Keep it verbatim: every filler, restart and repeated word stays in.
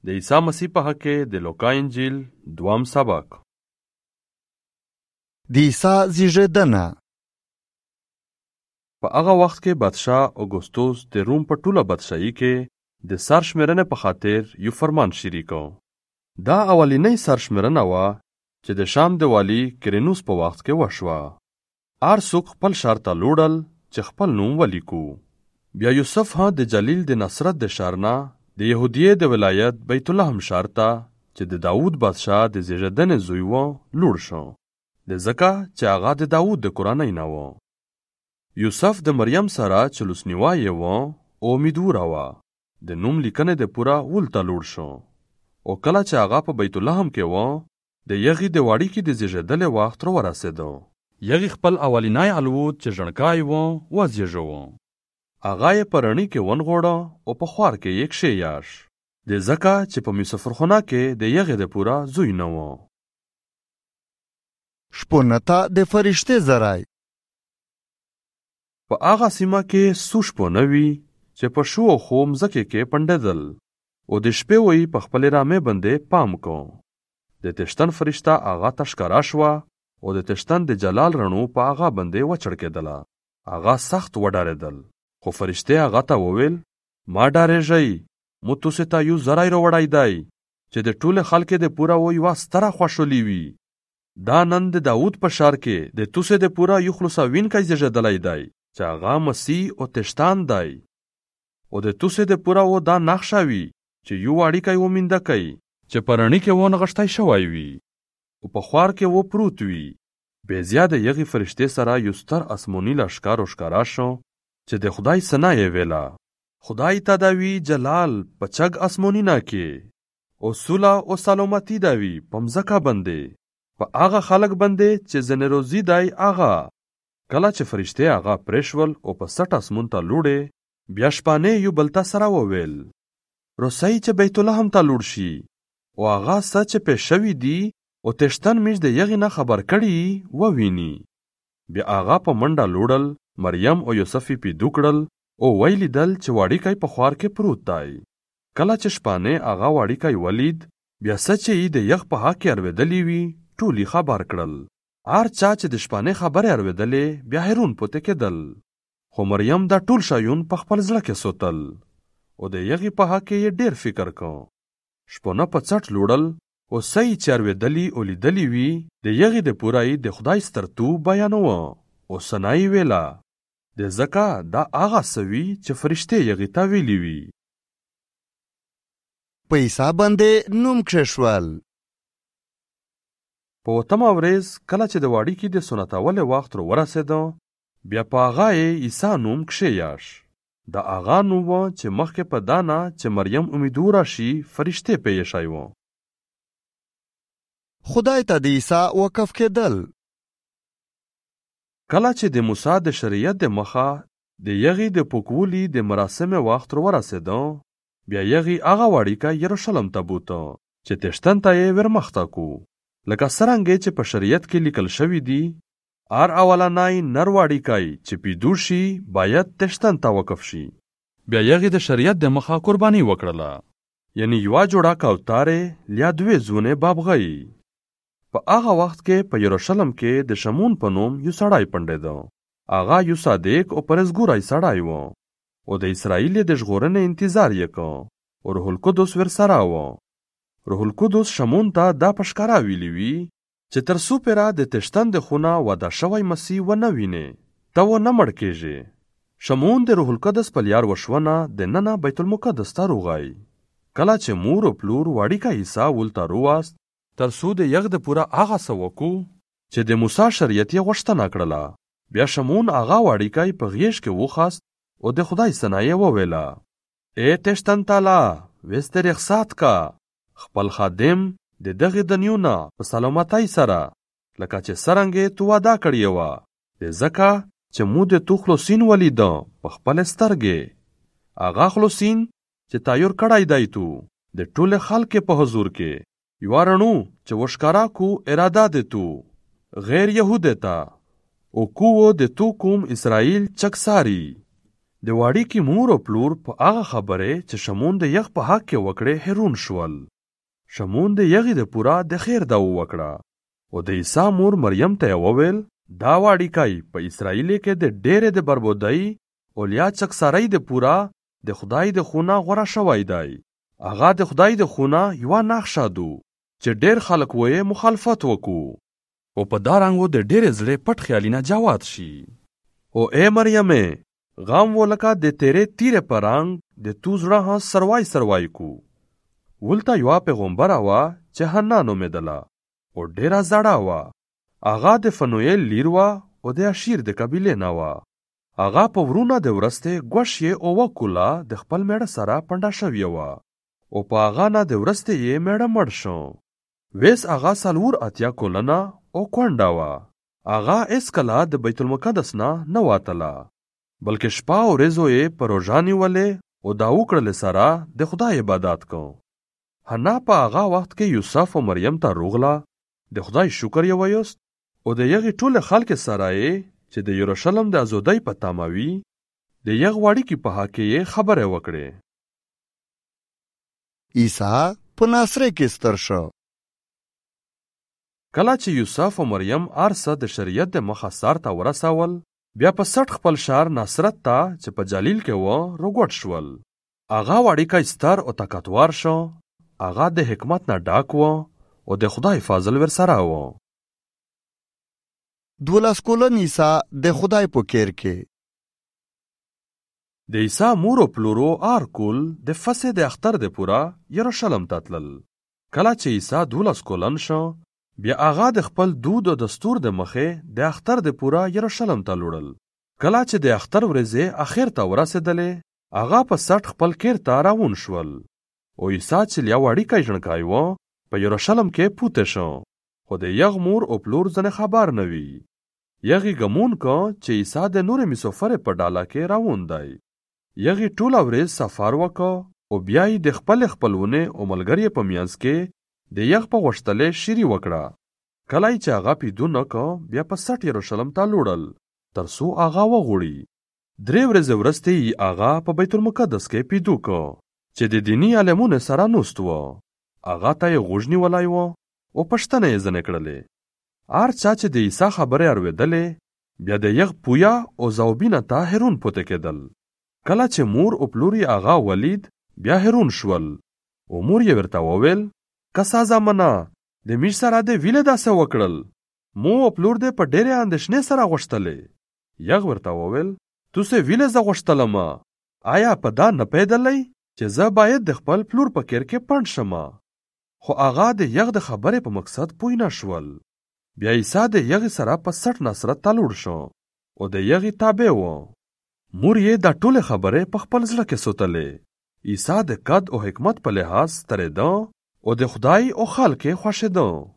د عیسی مسیح په حق کې د لوقا انجیل دوام سبق. د عیسی زیږېدنه. په هغه وخت کې بادشاه اوګوستوس د روم په ټوله بادشاهي کې د سرشمېرنې په خاطر یو فرمان شریک کړ. دا اولینۍ سرشمېرنه وه چې د شام د والي کرینوس په وخت کې وشوه. هر څوک خپل ښار ته لوړل چې خپل نوم ولیکو. بیا یوسف هم د جلیل د نصرت د ښار نه د یهودیې د ولایت بیت لحم ښار ته چې د داود بادشاه د زیږېدنې زوی و لوړ شو، د ځکه چې هغه د داود د کورنۍ نه و. یوسف د مریم سره چې لوسنیوای یې و او امیدوره وه، د نوم لیکنې د پوره ولته لوړ شو. او کله چې هغه په بیت لحم کې و، د یغې د وړیکې د زیږېدلې وخت را ورسېدو. یغې خپل اولینی الوت چې ژڼکی و وزیږوه. هغه یې په رڼي کې ونغوړه او په خوار کې یې کښېیاش، د ځکه چې په مسافرخونه کې د یغې د پوره زوی نه و. شپونه ته د فرشتې زری. په هغه سیمه کې څو شپونه وي چې په شو او خو مځکې کې پنډېدل، او د شپې وی په خپلې رامې باندې پام کو. د تشتن فرشته هغه ته ښکاره شوه او د تشتن د جلال رڼو په هغه باندې وچړکېدله. هغه سخت وډارېدل، خو فرشتې هغه ته وویل: ما ډارېږئ، مو تاسې ته یو زری راوړی دی چې د ټولې خلکې د پوره و یوه ستره خوشحالي وي. دا نن د داود په ښار کې د تاسې د پوره یو خلاصوونکی زیږېدلی دی چې هغه مسیح او تشتان دی. او د تاسې د پوره و دا نښه وي چې یو وړیکی ومینده کوي چې په رڼي کې ونغښتی شوی وي او په خوار کې و پروت وي. بیزیا د یغې فرشتې سره یو ستر اسماني لښکر ښکاره شو چې د خدای ثنا یې ویله: خدای ته د وي جلال په چګ اسمانونه کې، او سوله او سلامتي د وي په مځکه باندې په هغه خلک باندې چې ځنې روزي دی هغه. کله چې فرشتې هغه پرېښول او په سټ اسمون ته لوړې، بیا شپانې یو بل ته سره وویل: روسئ چې بیت لحم ته لوړ شي او هغه څه چې پېښ شوي دي او تشتن میش د یغې نه خبر کړي وویني. بیا هغه په منډه لوړل، مریم او یوسف یې پیدا کړل او ویې لیدل چې وړیکی په خوار کې پروت دی. کله چې شپانې هغه وړیکی ولید، بیا څه چې یې د یغ په حق کې اورېدلي وي ټول یې خبر کړل. هر چا چې د شپانې خبرې اورېدلې بیا حیرون پاتې کېدل، خو مریم دا ټول شیون په خپل زړه کې ساتل او د یغې په حق کې یې ډېر فکر کو. شپونه په څټ لوړل او څه یې چې اورېدلي او لیدلي وي د یغې د پوره یې د خدای سترتوب بیانوه او ثنا یې ویله، د ځکه دا هغه څه وي چې فرشتې یغې ته ویلي وي. په عیسی باندې نوم کښېښول. په اتمه ورځ کله چې د وړیکې د سنتولې وخت را ورسېده، بیا په هغه یې عیسی نوم کښېیاش. د هغه نوم و چې مخکې په دا نه چې مریم امیدوره شي فرشتې پې ایښی و. خدای ته د عیسی وقف کېدل. کله چې د موسی د شریعت د مخه د یغې د پوکولي د مراسمې وخت را ورسېده، بیا یغې هغه وړیکی یروشلم ته بوته چې تشتن ته یې ورمخته کو. لکه څرنګه چې په شریعت کې لیکل شوي دي، هر اولنی نر وړیکی چې پیدا شي باید تشتن ته وقف شي. بیا یغې د شریعت د مخه قرباني وکړله، یعنی یوه جوړه کوترې یا دوې زونې بابغۍ. په هغه وخت کې په یروشلم کې د شمون په نوم یو سړی پنډېده. هغه یو صادق او پرهیزګوری سړی و او د اسرائیل د ژغورنې انتظار یې کو او روح القدس ورسره و. روح القدس شمون ته دا په ښکاره ویلي وي چې تر څو پېره د تشتن د خونه واده شوی مسیح ونه وینې ته و نه مړ کېږې. شمون د روح القدس په لیار وشونه دننه بیت المقدس ته روغی. کله چې مور او پلور وړیکی عیسی ولته روواست، تر څو د یغ د پوره هغه څه وکړو چې د موسی شریعت یې غوښتنه کړله. بیا شمون هغه وړیکی په غېږ کې وخاست او د خدای ثنا یې وویله: ای تشتن تاله ویسته رخصت کا خپل خادم د دغې دنیو نه په سلامتۍ سره، لکه چې څرنګه تو واده کړې وه، د ځکه چې مو د تو خلاصین ولیده په خپلې سترګې. هغه خلاصین چې تیار کړی دی تو د ټولې خلکې په حضور کې، یوه رڼو چې وښکاره کو اراده د تو غیر یهودې ته او کو د تو کوم اسرائیل چک ساری. د واړی کی مور او پلور په هغه خبره چې شمون د یغ په حق کې وکړې هرون شول. شمون د یغې د پورا د خیر دعا وکړه او د عیسی مور مریم ته وویل دا واړی کای په اسرائیل کې د ډېرې د بربودۍ او لیا چکسارۍ د پورا د خدای د خونه غوړه شوی دی. هغه د خدای د خونه یو نقشه دو چې ډېر خلک وې مخالفت وکړو او په دارنګو د ډېرې زړه پټ خیالینه جواد شي. او اے مریمه غام ولکه د تیرې تیرې پرنګ د تو زړه ها سروای سروای کو. ولته یو پیغمبر وا چې حنا نومېدله او ډېره زړه وا. هغه د فنویل لیر وا او د اشیر د قبیلې نه وا. هغه په ورونه د ورسته ګوش یې او وکولا د خپل میړه سره پنډه شوی وا او په هغه نه د ورسته یې میړه مړ شو. ویس هغه سلور اتیا کولنا او کونډه وا. هغه اس کله د بیت المقدس نه نه واتله بلکې شپه او ورځو یې په روژانې ولې او دا وکړل سره د خدای عبادت کو. حنا په هغه وخت کې یوسف او مریم ته روغله د خدای شکر یې ویوست او د یغې ټول خلک سره یې چې د یروشلم د ازودۍ په تماوي د یغ واړی کی په حق یې خبره وکړي. عیسی په ناصره کې ستر شو. کله چې یوسف او مریم ارسه د شریعت د مخه سار ته ورسول بیا په سټ خپل شهر ناصرت ته چې په جلیل کې و روګوټ شول. هغه وړیکه ستر او طاقتور شو. هغه د حکمت نه ډاک و او د خدای فضل ورسره و. دولس کلن عیسی د خدای په کیر کې. د عیسی مور او پلورو آر کول د فسه د اختر د پورا یروشلم ته تلل. کله چې عیسی دولس کلن شو بیا هغه د خپل دود او دستور د مخه د اختر د پورا یروشلم ته لوړل. کله چې د اختر ورځې اخر ته ورسېدلې هغه په سټ خپل کیر ته روان شول. او عیسی چې لیا واړی کای ژړکای و په یروشلم کې پوته شو خو د یغ مور او پلور ځنه خبر نه وی. یغی ګمون کو چې عیسی د نور مسافر په ډاله کې روان دی. یغی ټول ورځ سفر وکړ او بیا یې د خپل خپلونه او ملګری په میانس کې د یغ په غشتلې شری وکړه. کله چې هغه پیدو نکو بیا په سټ یروشلم ته لوړل ترڅو هغه وغوړي. درې ورځې وروسته یې هغه په بیت المقدس کې پیدو کو چې د دینی علمونو سره نوست و. هغه ته یې غوږ نیولی و او پښتنه یې ځنې کړلې. هر چا چې د عیسی خبرې اورېدلې بیا د یغ پویا او زوبینه ته هرون پوته کېدل. کله چې مور او پلور یې هغه ولید بیا هرون شول او مور یې ورته وویل کسا زمانه د میش سره د ویلې داسې وکړل. مو او پلور دې په ډېرې اندېښنې سره غوښتلې. یغ ورته وویل تو سه ویلې زه غوښتلم آیا په دا نه پیدلی چې زه باید د خپل پلور په کیر کې پنډ شم. خو هغه د یغ د خبرې په مقصد پوه نه شول. بیا عیسی د یغې سره په سټ ناصرت ته لوړ شو او د یغې تابع و. مور یې دا ټولې خبرې په خپل زړه کې سوتلې. عیسی د قد او حکمت په لحاظ سترېده او د خدای او خلک خوښېده.